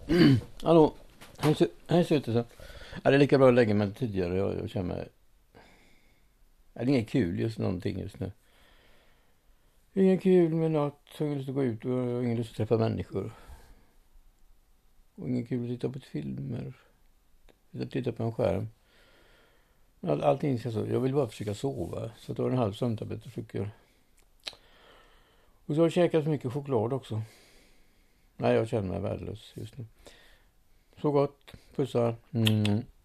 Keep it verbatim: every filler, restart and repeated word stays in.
Hallå, här ser det så. Ja, det är lika bra att lägga mig tidigare. Jag, jag känner mig... Ja, det är inget kul just någonting just nu. Det är inget kul med något. Jag har ingen lust att gå ut och jag har ingen lust att träffa människor. Och inget kul att titta på filmer. Att titta på en skärm. All, allting ska så. Jag vill bara försöka sova. Så jag tar en halv sömntablett och försöker. Och så har jag käkat så mycket choklad också. Nej, jag känner mig värdelös just nu. Så gott. Pussar. Mm.